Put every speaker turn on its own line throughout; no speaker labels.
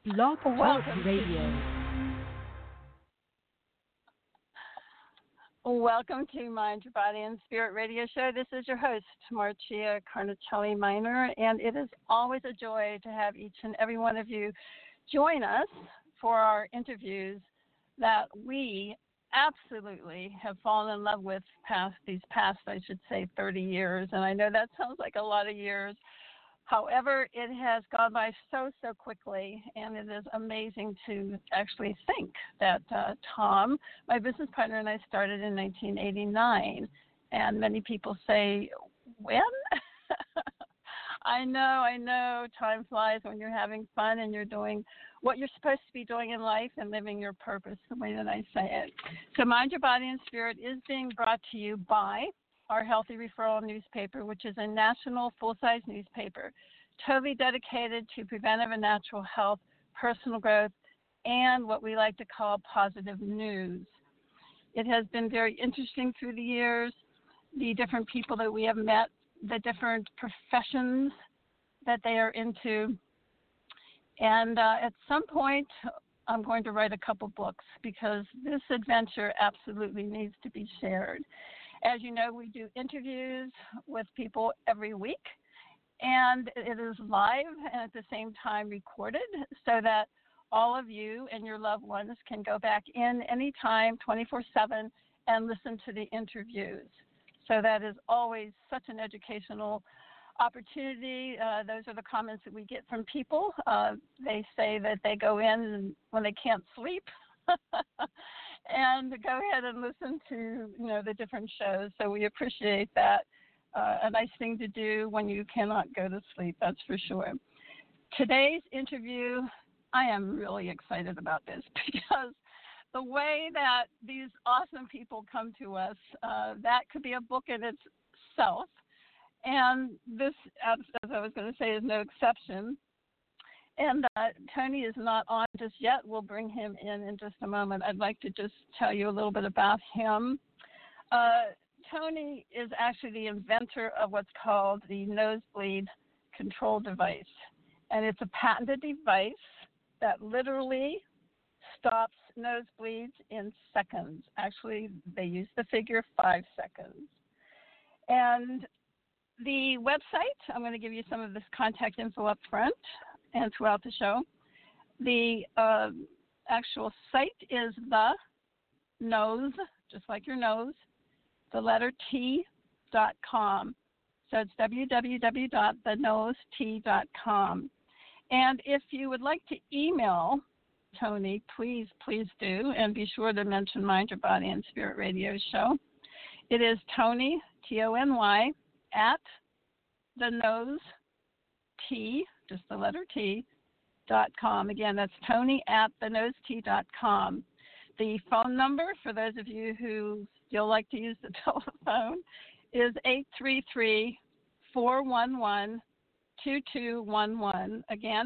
Blog Talk Radio.
Welcome to Mind Your Body and Spirit Radio Show. This is your host, Marcia Carnicelli Minor, and it is always a joy to have each and every one of you join us for our interviews that we absolutely have fallen in love with these past, I should say, 30 years. And I know that sounds like a lot of years. However, it has gone by so quickly, and it is amazing to actually think that Tom, my business partner, and I started in 1989. And many people say, when? I know, time flies when you're having fun and you're doing what you're supposed to be doing in life and living your purpose, the way that I say it. So Mind Your Body and Spirit is being brought to you by our Healthy Referral newspaper, which is a national full-size newspaper totally dedicated to preventive and natural health, personal growth, and what we like to call positive news. It has been very interesting through the years, the different people that we have met, the different professions that they are into. And at some point, I'm going to write a couple books because this adventure absolutely needs to be shared. As you know, we do interviews with people every week, and it is live and at the same time recorded so that all of you and your loved ones can go back in anytime, 24/7, and listen to the interviews. So that is always such an educational opportunity. Those are the comments that we get from people. They say that they go in when they can't sleep and go ahead and listen to, the different shows. So we appreciate that. A nice thing to do when you cannot go to sleep, that's for sure. Today's interview, I am really excited about this because the way that these awesome people come to us, that could be a book in itself. And this, as I was going to say, is no exception. And Tony is not on just yet. We'll bring him in just a moment. I'd like to just tell you a little bit about him. Tony is actually the inventor of what's called the nosebleed control device. And it's a patented device that literally stops nosebleeds in seconds. Actually, they use the figure 5 seconds. And the website, I'm going to give you some of this contact info up front and throughout the show. The actual site is the nose, just like your nose, the letter T.com. So it's www.thenost.com. And if you would like to email Tony, please do, and be sure to mention Mind Your Body and Spirit Radio Show. It is Tony, Tony, at thenost, just the letter T.com. Again, that's Tony at thenost.com. The phone number, for those of you who still like to use the telephone, is 833-411-2211. Again,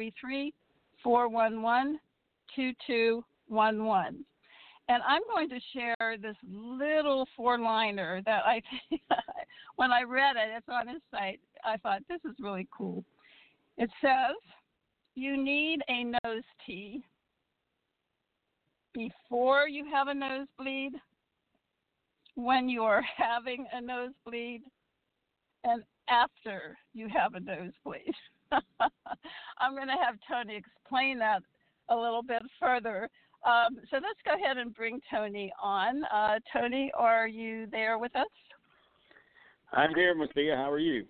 833-411-2211. And I'm going to share this little 4-liner that I think, when I read it, it's on his site, I thought, this is really cool. It says, you need a nose tea before you have a nosebleed, when you are having a nosebleed, and after you have a nosebleed. I'm going to have Tony explain that a little bit further. So let's go ahead and bring Tony on. Tony, are you there with us?
I'm here, Marcia. How are you?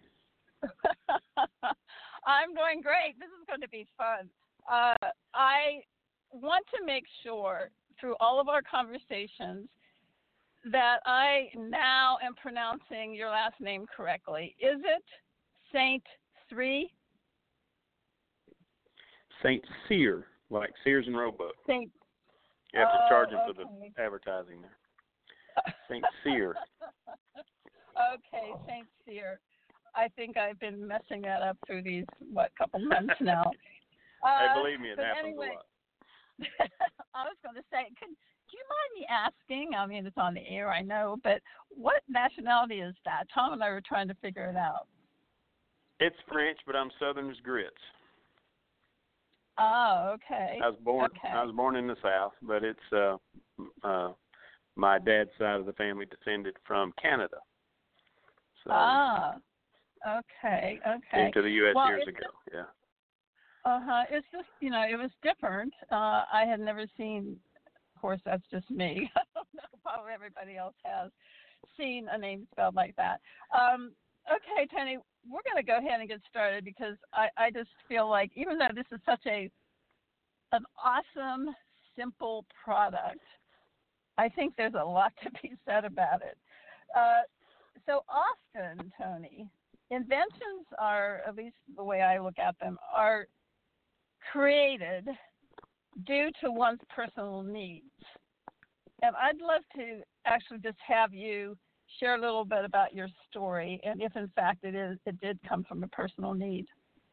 I'm doing great. This is going to be fun. I want to make sure through all of our conversations that I now am pronouncing your last name correctly. Is it Saint Three?
Saint Cyr, like Sears and Roebuck.
Saint.
You have to charge them
okay.
for the advertising there. Saint Cyr.
Okay, Saint Cyr. I think I've been messing that up through these, couple months now.
Hey, believe me, it happens
anyway,
a lot.
I was going to say, do you mind me asking? I mean, it's on the air, I know, but what nationality is that? Tom and I were trying to figure it out.
It's French, but I'm Southern as grits.
Oh, okay.
I was born.
Okay.
I was born in the South, but it's my dad's side of the family descended from Canada. So
okay.
came to the U.S.
Well,
years ago. Yeah.
It's just, it was different. I had never seen, of course, that's just me. I don't know, probably everybody else has seen a name spelled like that. Okay, Tony, we're going to go ahead and get started because I just feel like even though this is such an awesome, simple product, I think there's a lot to be said about it. So often, Tony, inventions are, at least the way I look at them, are created due to one's personal needs. And I'd love to actually just have you share a little bit about your story and if in fact it did come from a personal need.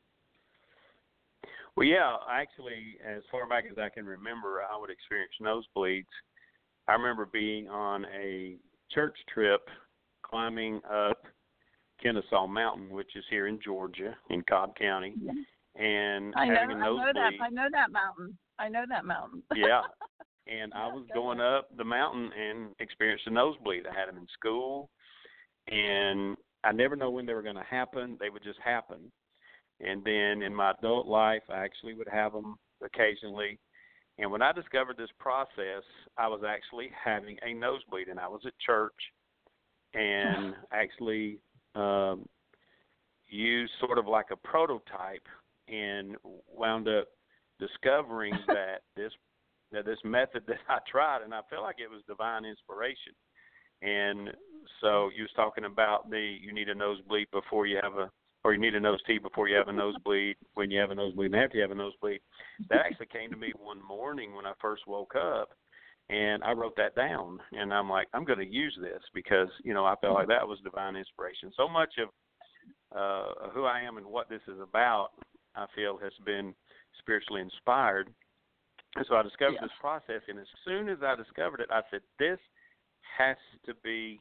Well, yeah, actually, as far back as I can remember, I would experience nosebleeds. I remember being on a church trip climbing up Kennesaw Mountain, which is here in Georgia, in Cobb County, and having a nosebleed.
I know that mountain.
Yeah, and I was going up the mountain and experienced a nosebleed. I had them in school, and I never know when they were going to happen. They would just happen. And then in my adult life, I actually would have them occasionally. And when I discovered this process, I was actually having a nosebleed, and I was at church and actually used sort of like a prototype and wound up discovering that this method that I tried, and I felt like it was divine inspiration. And so you was talking about you need a nosebleed before you have or you need a nose tea before you have a nosebleed, when you have a nosebleed, and after you have a nosebleed. That actually came to me one morning when I first woke up, and I wrote that down. And I'm like, I'm going to use this because, I felt like that was divine inspiration. So much of who I am and what this is about, I feel, has been spiritually inspired. And so I discovered this process, and as soon as I discovered it, I said, this has to be,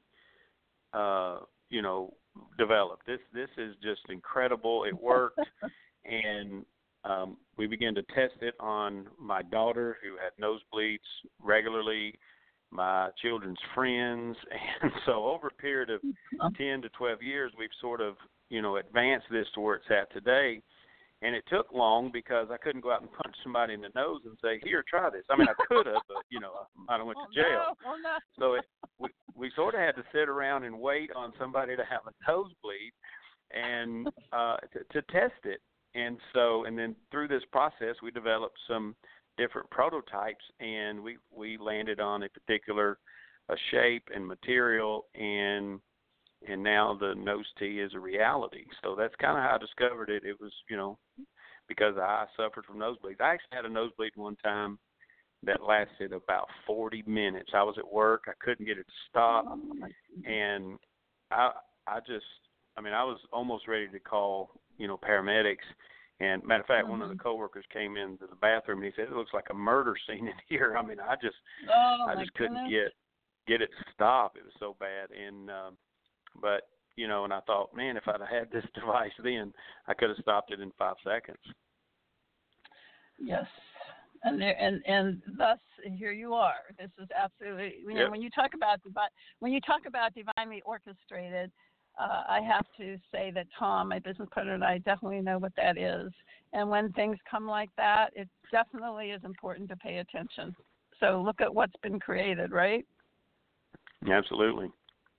developed. This is just incredible. It worked, and we began to test it on my daughter, who had nosebleeds regularly, my children's friends, and so over a period of 10 to 12 years, we've sort of, advanced this to where it's at today. And it took long because I couldn't go out and punch somebody in the nose and say, here, try this. I mean, I could have, but, I went to jail.
No.
So we sort of had to sit around and wait on somebody to have a nosebleed and to test it. And then through this process, we developed some different prototypes, and we landed on a particular shape and material, and now the nose tea is a reality. So that's kind of how I discovered it. It was, because I suffered from nosebleeds. I actually had a nosebleed one time that lasted about 40 minutes. I was at work. I couldn't get it to stop. And I was almost ready to call, paramedics. And matter of fact, one of the coworkers came into the bathroom and he said, it looks like a murder scene in here. I mean, I just couldn't get it to stop. It was so bad. And, but, and I thought, man, if I'd have had this device then, I could have stopped it in 5 seconds.
Yes. And thus here you are. This is absolutely, when you talk about divinely orchestrated, I have to say that Tom, my business partner, and I definitely know what that is. And when things come like that, it definitely is important to pay attention. So look at what's been created, right?
Absolutely.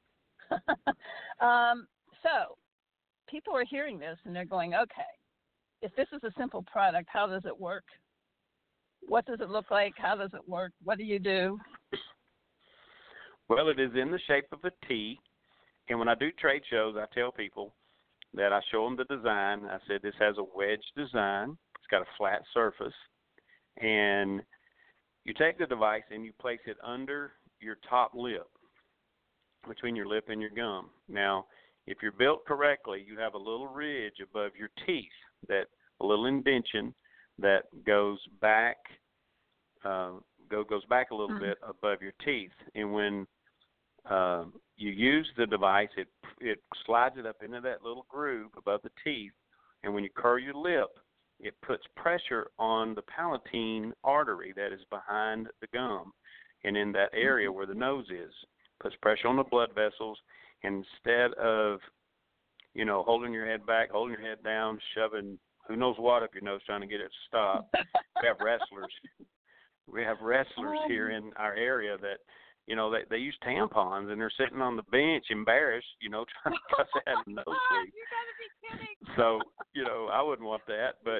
So people are hearing this and they're going, okay, if this is a simple product, how does it work? What does it look like? How does it work? What do you do?
Well, it is in the shape of a T. And when I do trade shows, I tell people that I show them the design. I said this has a wedge design. It's got a flat surface. And you take the device and you place it under your top lip, between your lip and your gum. Now, if you're built correctly, you have a little ridge above your teeth, that a little indentation that goes back goes back a little bit above your teeth. And when you use the device, it slides it up into that little groove above the teeth. And when you curl your lip, it puts pressure on the palatine artery that is behind the gum and in that area where the nose is. Puts pressure on the blood vessels. Instead of, holding your head back, holding your head down, shoving who knows what up your nose, trying to get it to stop. We have wrestlers. We have wrestlers here in our area that, they use tampons and they're sitting on the bench embarrassed, trying to cuss out a nosebleed.
You gotta be kidding.
So, I wouldn't want that, but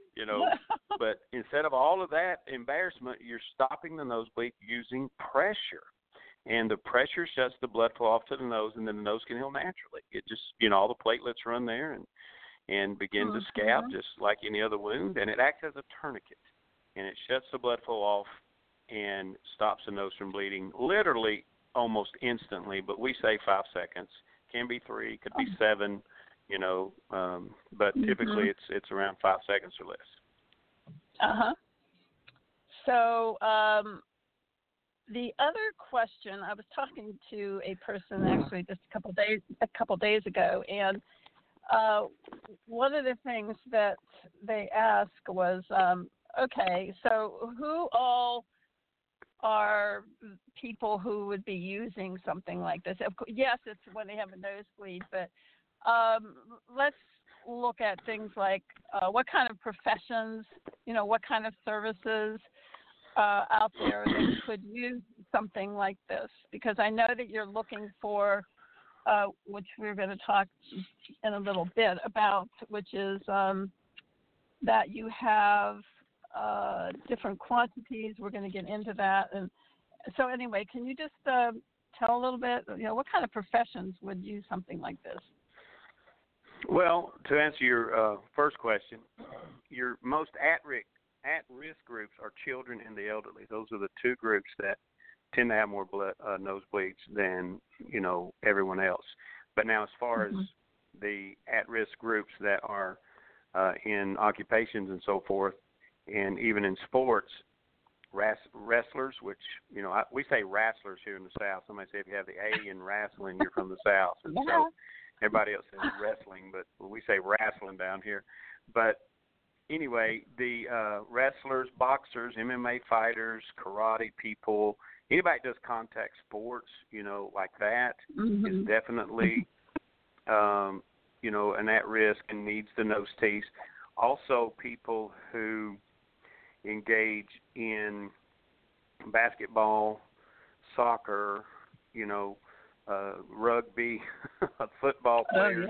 but instead of all of that embarrassment, you're stopping the nosebleed using pressure. And the pressure shuts the blood flow off to the nose, and then the nose can heal naturally. It just, all the platelets run there and begin to scab just like any other wound, and it acts as a tourniquet. And it shuts the blood flow off and stops the nose from bleeding literally almost instantly, but we say 5 seconds. Can be 3, could be 7, but typically it's around 5 seconds or less.
So the other question, I was talking to a person actually just a couple days ago, and one of the things that they asked was, okay, so who all are people who would be using something like this? Yes, it's when they have a nosebleed, but let's look at things like what kind of professions, what kind of services out there that could use something like this, because I know that you're looking for, which we're going to talk in a little bit about, which is that you have different quantities. We're going to get into that. And so anyway, can you just tell a little bit, what kind of professions would use something like this?
Well, to answer your first question, your most at-risk groups are children and the elderly. Those are the two groups that tend to have more nosebleeds than, everyone else. But now as far as the at-risk groups that are in occupations and so forth, and even in sports, wrestlers, which, we say wrestlers here in the South. Somebody say if you have the A in wrestling, you're from the South. And so everybody else says wrestling, but we say wrestling down here. But anyway, the wrestlers, boxers, MMA fighters, karate people, anybody that does contact sports, like that is definitely, an at-risk and needs the nose teeth. Also, people who engage in basketball, soccer, rugby, football players.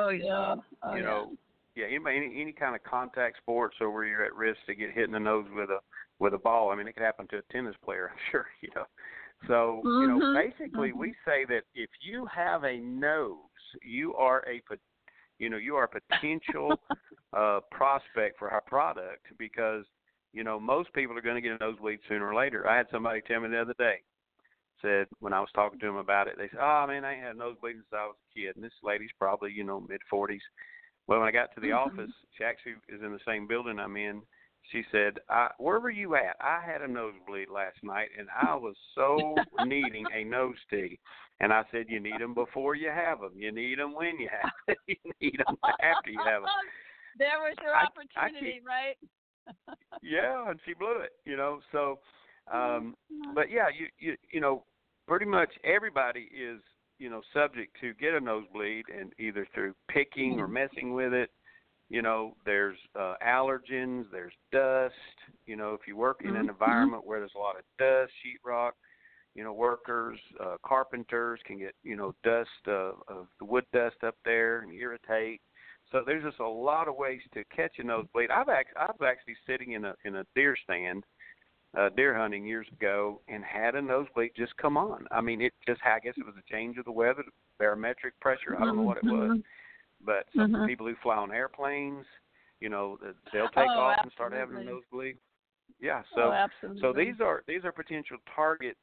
Any kind of contact sports or where you're at risk to get hit in the nose with a ball. I mean, it could happen to a tennis player, I'm sure, So, basically we say that if you have a nose, you are a potential prospect for our product, because most people are going to get a nosebleed sooner or later. I had somebody tell me the other day, said when I was talking to them about it, they said, "Oh man, I ain't had a nosebleed since I was a kid." And this lady's probably mid-40s. Well, when I got to the office, she actually is in the same building I'm in. She said, "Where were you at? I had a nosebleed last night, and I was so needing a nose tea." And I said, "You need them before you have them. You need them when you have them. You need them after you have them."
There was your opportunity, right?
Yeah, and she blew it, So, but yeah, you pretty much everybody is, subject to get a nosebleed, and either through picking or messing with it. There's allergens, there's dust. If you work in an environment where there's a lot of dust, sheetrock, workers, carpenters can get, dust, of the wood dust up there and irritate. So there's just a lot of ways to catch a nosebleed. I was actually sitting in a deer stand, deer hunting years ago, and had a nosebleed just come on. I mean, I guess it was a change of the weather, barometric pressure. I don't know what it was. But some people who fly on airplanes, they'll take off and start having a nosebleed. Yeah, so these are potential target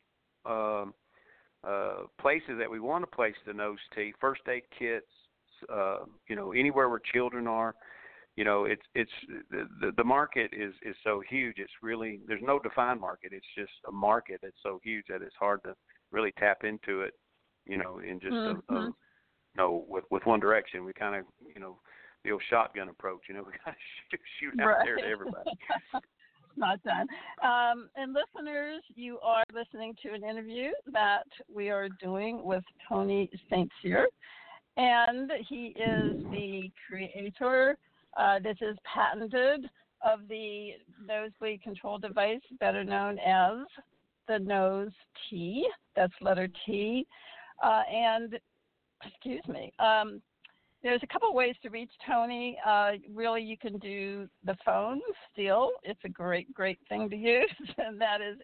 places that we want to place the nose tea. First aid kits, anywhere where children are. It's the market is so huge. It's really, there's no defined market. It's just a market that's so huge that it's hard to really tap into it. In just with one direction. We kind of the old shotgun approach. We got to shoot out there to everybody.
Not done. And listeners, you are listening to an interview that we are doing with Tony St. Cyr, and he is the creator. This is patented of the nosebleed control device, better known as the Nose T. That's letter T. And excuse me. There's a couple of ways to reach Tony. Really, you can do the phone still. It's a great thing to use, and that is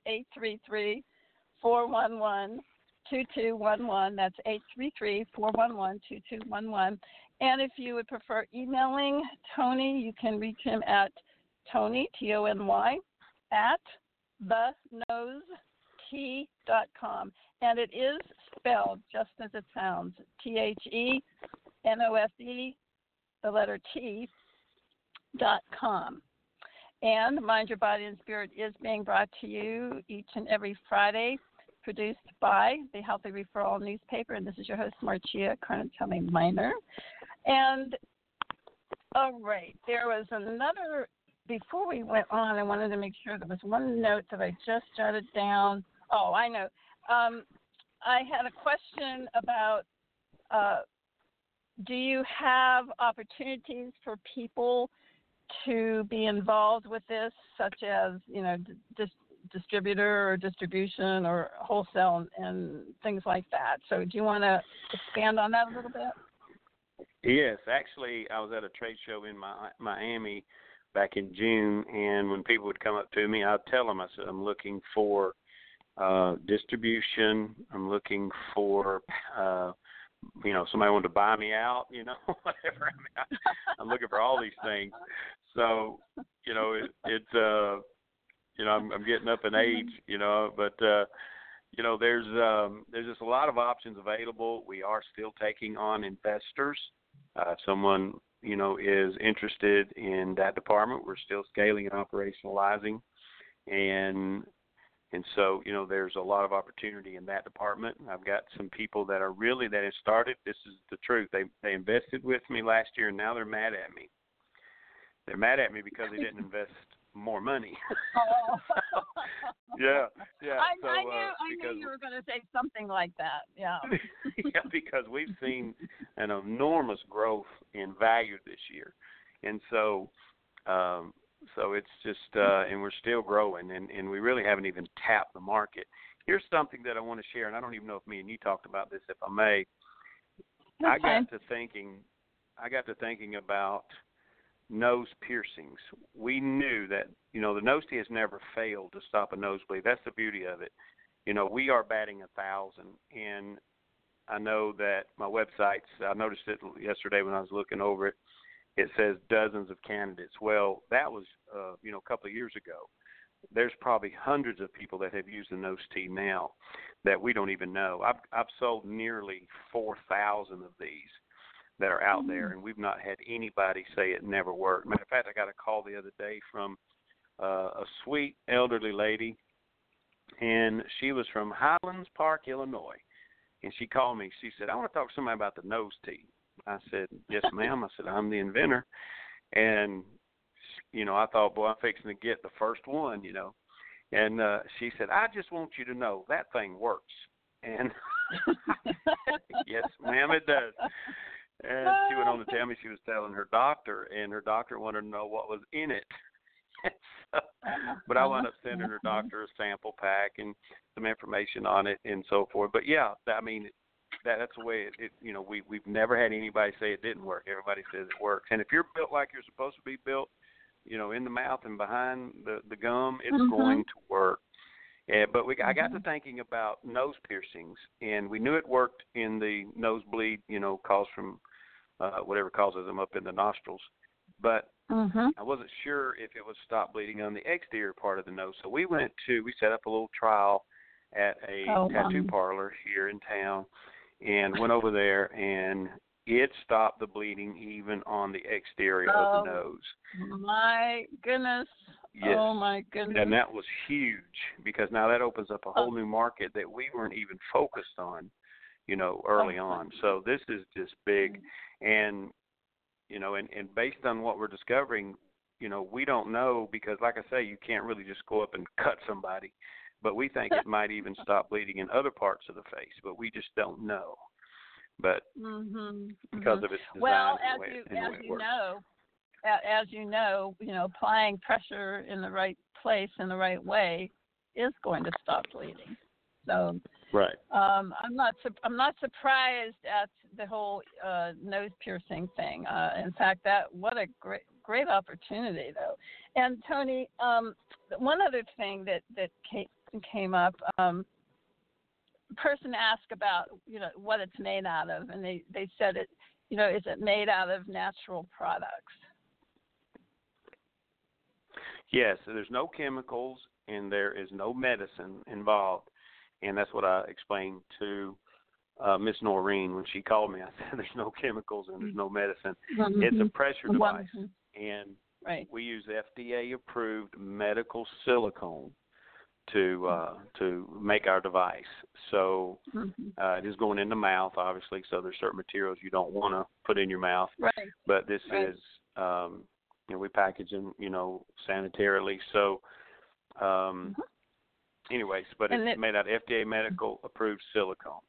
833-411-2211. That's 833-411-2211. And if you would prefer emailing Tony, you can reach him at Tony, Tony, at thenose.com. And it is spelled just as it sounds, THENOSE, the letter T.com. And Mind Your Body and Spirit is being brought to you each and every Friday, produced by the Healthy Referral newspaper. And this is your host, Marcia Carnatelli Minor. And, all right, there was another, before we went on, I wanted to make sure there was one note that I just jotted down. Oh, I know. I had a question about, do you have opportunities for people to be involved with this, such as, distributor or distribution or wholesale and things like that? So do you want to expand on that a little bit?
Yes, actually, I was at a trade show in Miami back in June, and when people would come up to me, I'd tell them, I said, I'm looking for distribution. I'm looking for, somebody wanted to buy me out, whatever. I'm looking for all these things. So, I'm getting up in age, but there's just a lot of options available. We are still taking on investors. If someone, is interested in that department, we're still scaling and operationalizing. And so, there's a lot of opportunity in that department. I've got some people that have started. This is the truth. They invested with me last year, and now they're mad at me. They're mad at me because they didn't invest more money. Yeah.
I knew you were going to say something like that. Yeah.
Yeah, because we've seen an enormous growth in value this year, and so it's just and we're still growing, and we really haven't even tapped the market. Here's something that I want to share, and I don't even know if me and you talked about this. If I may,
okay.
I got to thinking about nose piercings. We knew that, the Nose T has never failed to stop a nosebleed. That's the beauty of it. We are batting 1,000, and I know that my websites, I noticed it yesterday when I was looking over it, it says dozens of candidates. Well, that was, a couple of years ago. There's probably hundreds of people that have used the Nose T now that we don't even know. I've sold nearly 4,000 of these that are out there, and we've not had anybody say it never worked. Matter of fact, I got a call the other day from a sweet elderly lady, and she was from Highlands Park, Illinois, and she called me. She said, I want to talk to somebody about the Nose T. I said, yes, ma'am. I said, I'm the inventor, and, I thought, boy, I'm fixing to get the first one, and she said, I just want you to know that thing works. And yes, ma'am, it does. And she went on to tell me she was telling her doctor, and her doctor wanted to know what was in it. But I wound up sending her doctor a sample pack and some information on it and so forth. But, yeah, that's the way it we've never had anybody say it didn't work. Everybody says it works. And if you're built like you're supposed to be built, in the mouth and behind the gum, it's going to work. But I got to thinking about nose piercings, and we knew it worked in the nosebleed, caused from whatever causes them up in the nostrils. But I wasn't sure if it would stop bleeding on the exterior part of the nose. So we set up a little trial at a tattoo parlor here in town, and went over there, and it stopped the bleeding even on the exterior of the nose.
My goodness.
Yes.
Oh, my goodness.
And that was huge, because now that opens up a whole new market that we weren't even focused on, early on. So this is just big. And and based on what we're discovering, we don't know because, like I say, you can't really just go up and cut somebody. But we think it might even stop bleeding in other parts of the face, but we just don't know. But because of its design,
well,
and
as you know, applying pressure in the right place in the right way is going to stop bleeding. So,
right.
I'm not surprised at the whole nose piercing thing. In fact, what a great opportunity, though. And Tony, one other thing that came up. A person asked about what it's made out of, and they said it. Is it made out of natural products?
Yes. So there's no chemicals and there is no medicine involved, and that's what I explained to Miss Noreen when she called me. I said there's no chemicals and there's no medicine. It's a pressure device, and we use FDA-approved medical silicone to make our device. So it is going in the mouth, obviously. So there's certain materials you don't want to put in your mouth.
Right.
But this is, we package them, sanitarily. So, anyways, but it's made out of FDA medical approved silicone.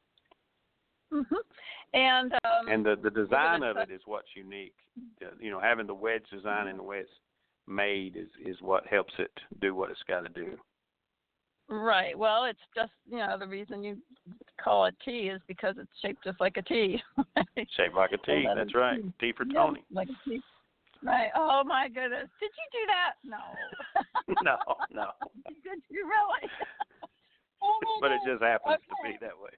And
the design of it is what's unique. Having the wedge design and the way it's made is what helps it do what it's got to do.
Right. Well, it's just, the reason you call it T is because it's shaped just like a T.
Shaped like a T. That's right. T for Tony.
Like a T. Right. Oh, my goodness. Did you do that? No.
No.
Did you really? Oh, my
but
God.
It just happens to be that way.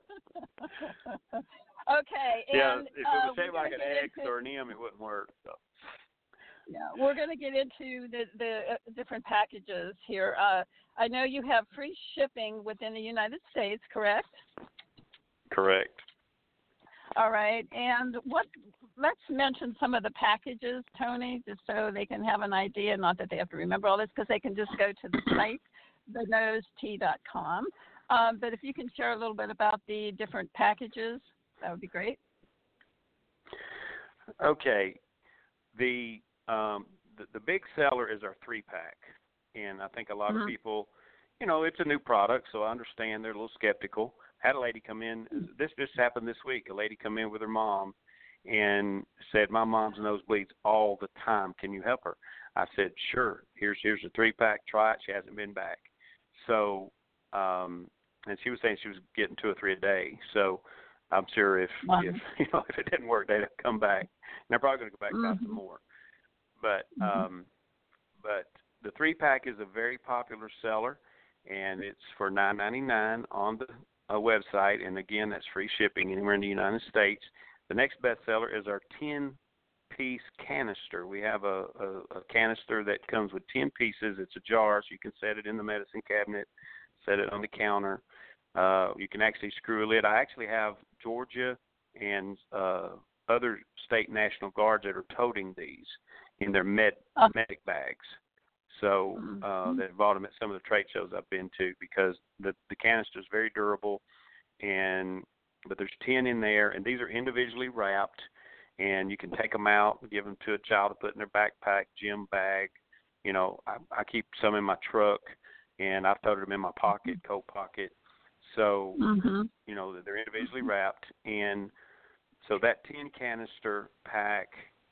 Okay.
Yeah,
and,
if it was shaped like an X or an M, it wouldn't work. So.
Yeah, we're going to get into the different packages here. I know you have free shipping within the United States, correct?
Correct.
All right. And let's mention some of the packages, Tony, just so they can have an idea, not that they have to remember all this, because they can just go to the site, thenose.com. But if you can share a little bit about the different packages, that would be great.
Okay. The big seller is our 3-pack, and I think a lot of people, it's a new product, so I understand they're a little skeptical. Had a lady come in. This just happened this week. A lady come in with her mom and said, "My mom's nose bleeds all the time. Can you help her?" I said, "Sure. Here's a 3-pack. Try it." She hasn't been back. So, and she was saying she was getting 2 or 3 a day. So, I'm sure if it didn't work, they'd come back. And they're probably going to go back and buy some more. But the 3-pack is a very popular seller, and it's for $9.99 on the website. And again, that's free shipping anywhere in the United States. The next best seller is our 10-piece canister. We have a canister that comes with 10 pieces. It's a jar, so you can set it in the medicine cabinet, set it on the counter. You can actually screw a lid. I actually have Georgia and other state National Guards that are toting these in their medic bags. So they've bought them at some of the trade shows I've been to because the canister is very durable. But there's 10 in there, and these are individually wrapped, and you can take them out and give them to a child to put in their backpack, gym bag. I keep some in my truck, and I've toted them in my pocket, coat pocket. So, they're individually wrapped. And so that 10 canister pack,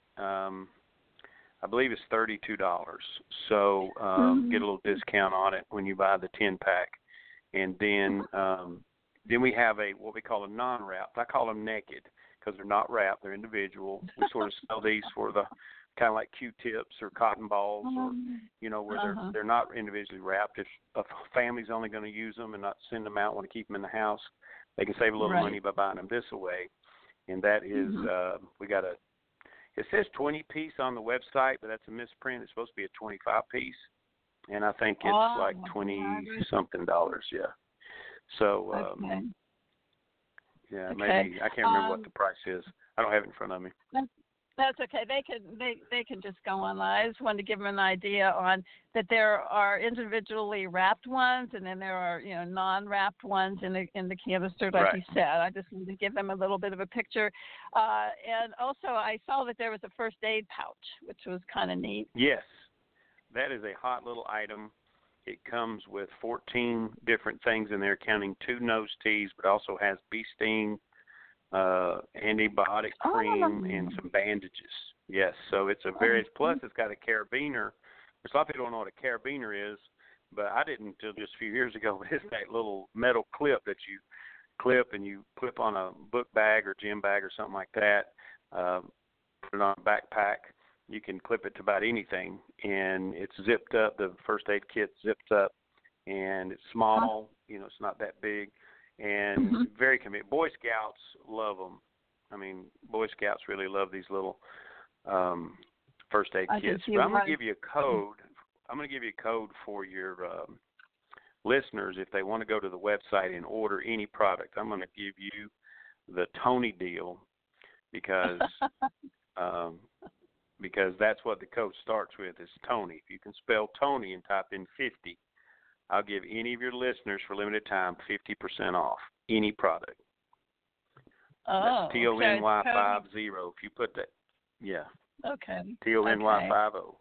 I believe it's $32. So get a little discount on it when you buy the 10-pack. And then we have what we call a non-wrapped. I call them naked because they're not wrapped. They're individual. We sort of sell these for the kind of like Q-tips or cotton balls or, where they're not individually wrapped. If a family's only going to use them and not send them out, want to keep them in the house, they can save a little money by buying them this way. And that is, it says 20-piece on the website, but that's a misprint. It's supposed to be a 25-piece. And I think it's like $20-something, yeah. So, maybe, I can't remember what the price is. I don't have it in front of me.
That's okay. They can just go online. I just wanted to give them an idea on that there are individually wrapped ones, and then there are non-wrapped ones in the canister, like you said. I just wanted to give them a little bit of a picture, and also I saw that there was a first aid pouch, which was kind of neat.
Yes, that is a hot little item. It comes with 14 different things in there, counting 2 nose teas, but also has bee sting, antibiotic cream, and some bandages. Yes, so it's a very, plus it's got a carabiner, which a lot of people don't know what a carabiner is, but I didn't until just a few years ago. But it's that little metal clip that you clip and you clip on a book bag or gym bag or something like that, put it on a backpack. You can clip it to about anything, and it's zipped up. The first aid kit's zipped up, and it's small. It's not that big. And very convenient. Boy Scouts love them. I mean, Boy Scouts really love these little first aid kits. But I'm going to give you a code. I'm going to give you a code for your listeners if they want to go to the website and order any product. I'm going to give you the Tony deal because that's what the code starts with is Tony. If you can spell Tony and type in 50. I'll give any of your listeners for limited time 50% off any product.
Oh,
that's TONY50. If you put that,
Okay.
TONY50.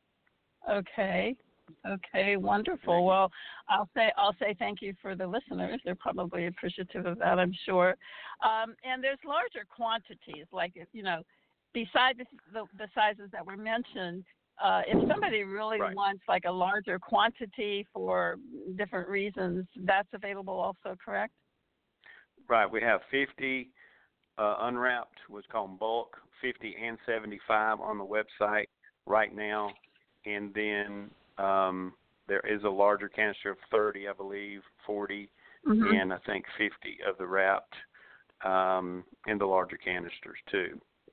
Okay, wonderful. Well, I'll say thank you for the listeners. They're probably appreciative of that, I'm sure. And there's larger quantities, like besides the sizes that were mentioned. If somebody really wants like a larger quantity for different reasons, that's available also, correct?
Right. We have 50 unwrapped, what's called bulk, 50 and 75 on the website right now. And then there is a larger canister of 30, I believe, 40, and I think 50 of the wrapped in the larger canisters too.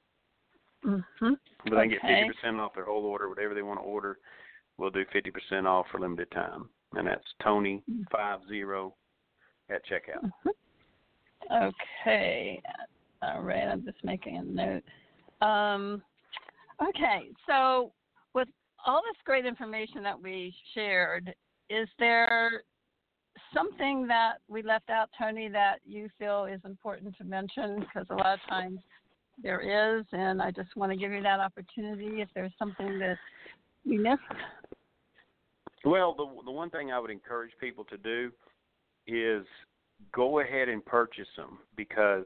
But they can get 50% off their whole order, whatever they want to order. We'll do 50% off for limited time, and that's Tony50 at checkout.
Okay, all right. I'm just making a note. Okay, so with all this great information that we shared, is there something that we left out, Tony, that you feel is important to mention? Because a lot of times there is, and I just want to give you that opportunity if there's something that we missed.
Well, the one thing I would encourage people to do is go ahead and purchase them because,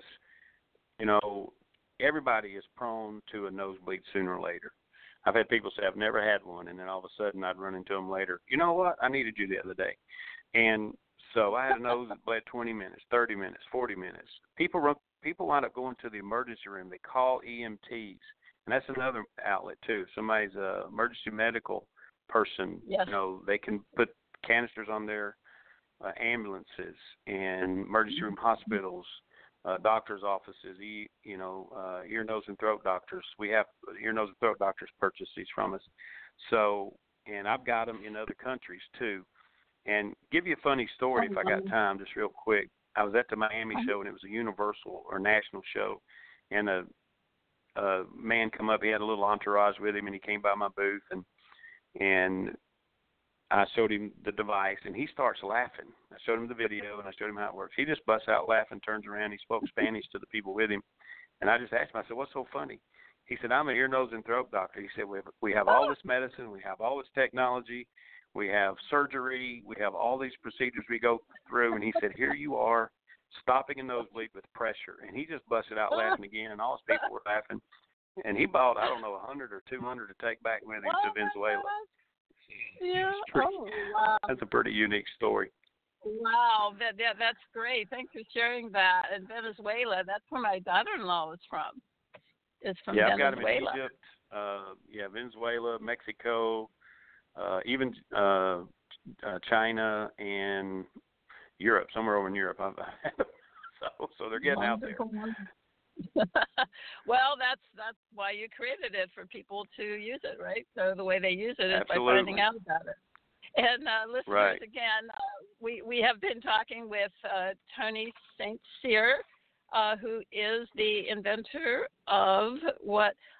everybody is prone to a nosebleed sooner or later. I've had people say, I've never had one, and then all of a sudden I'd run into them later. You know what? I needed you the other day. And so I had a nose that bled 20 minutes, 30 minutes, 40 minutes. People wind up going to the emergency room. They call EMTs, and that's another outlet too. If somebody's an emergency medical person, they can put canisters on their ambulances and emergency room hospitals, doctors' offices, ear, nose, and throat doctors. We have ear, nose, and throat doctors purchase these from us. So, and I've got them in other countries too. And give you a funny story if I got time, just real quick. I was at the Miami show, and it was a Universal or national show, and a man come up. He had a little entourage with him, and he came by my booth, and I showed him the device, and he starts laughing. I showed him the video, and I showed him how it works. He just busts out laughing, turns around. He spoke Spanish to the people with him, and I just asked him, I said, what's so funny? He said, I'm an ear, nose, and throat doctor. He said, we have all this medicine. We have all this technology. We have surgery. We have all these procedures we go through. And he said, here you are stopping a nosebleed with pressure. And he just busted out laughing again, and all his people were laughing. And he bought, 100 or 200 to take back with him to Venezuela.
Yeah.
Wow. That's a pretty unique story.
Wow, that's great. Thanks for sharing that. And Venezuela, that's where my daughter-in-law is from. Is from Venezuela.
I've got him in Egypt, Venezuela, Mexico, even China and Europe, somewhere over in Europe. So they're getting out there.
Well, that's why you created it, for people to use it, right? So the way they use it is
Absolutely.
by finding out about it. And listeners, again, we have been talking with Tony St. Cyr, who is the inventor of what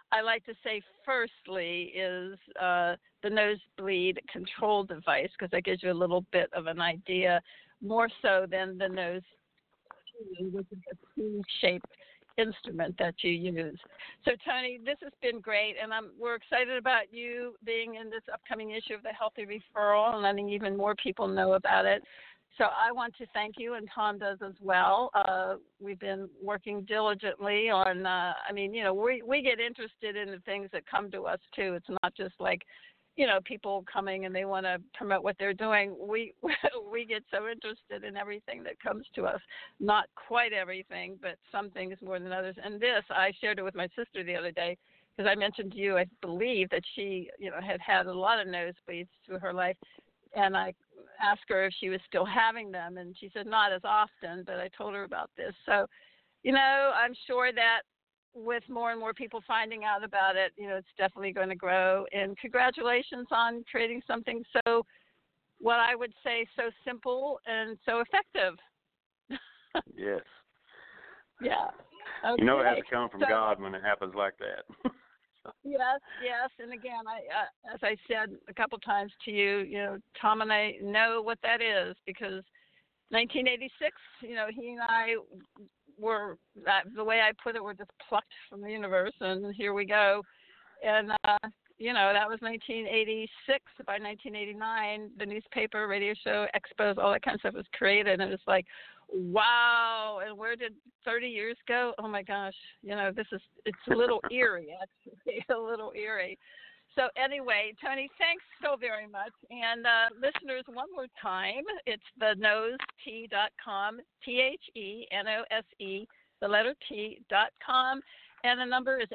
I like to say firstly is the nosebleed control device, because that gives you a little bit of an idea, more so than the nose T, which is a T-shaped instrument that you use. So Tony, this has been great, and we're excited about you being in this upcoming issue of the Healthy Referral and letting even more people know about it. So I want to thank you, and Tom does as well. We've been working diligently on, we get interested in the things that come to us too. It's not just like, people coming and they want to promote what they're doing. We get so interested in everything that comes to us. Not quite everything, but some things more than others. And this, I shared it with my sister the other day, because I mentioned to you, I believe that she, had a lot of nosebleeds through her life. And I asked her if she was still having them, and she said not as often, but I told her about this. So, I'm sure that with more and more people finding out about it, it's definitely going to grow. And congratulations on creating something so, what I would say, so simple and so effective.
Yes.
Yeah. Okay.
It has to come from God when it happens like that. Yes, and again, as I said a couple times to you, Tom and I know what that is, because 1986, he and I were, the way I put it, we're just plucked from the universe, and here we go. And that was 1986. By 1989, the newspaper, radio show, expos, all that kind of stuff was created, and it was like, wow. And where did 30 years go? Oh my gosh, it's a little eerie, actually, a little eerie. So anyway, Tony, thanks so very much. And listeners, one more time, it's thenose.com, THENOSE, the letter T.com. And the number is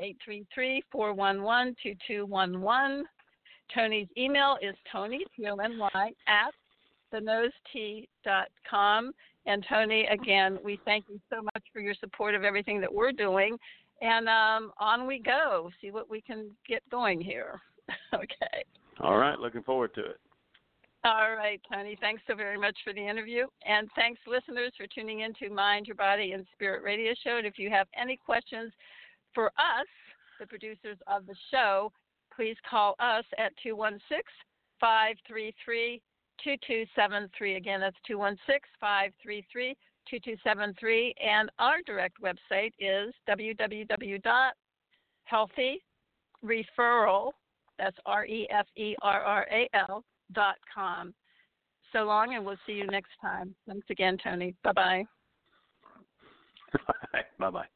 833-411-2211. Tony's email is Tony, Tony, at thenose.com. And Tony, again, we thank you so much for your support of everything that we're doing. And on we go, see what we can get going here. Okay. All right, looking forward to it.
All right, Tony, thanks so very much for the interview. And thanks, listeners, for tuning in to Mind Your Body and Spirit Radio Show. And if you have any questions for us, the producers of the show, please call us at 216-533-2273. Again, that's 216-533-2273. And our direct website is www.healthyreferral, that's REFERRAL.com. So long, and we'll see you next time. Thanks again, Tony. Bye-bye.
Bye-bye.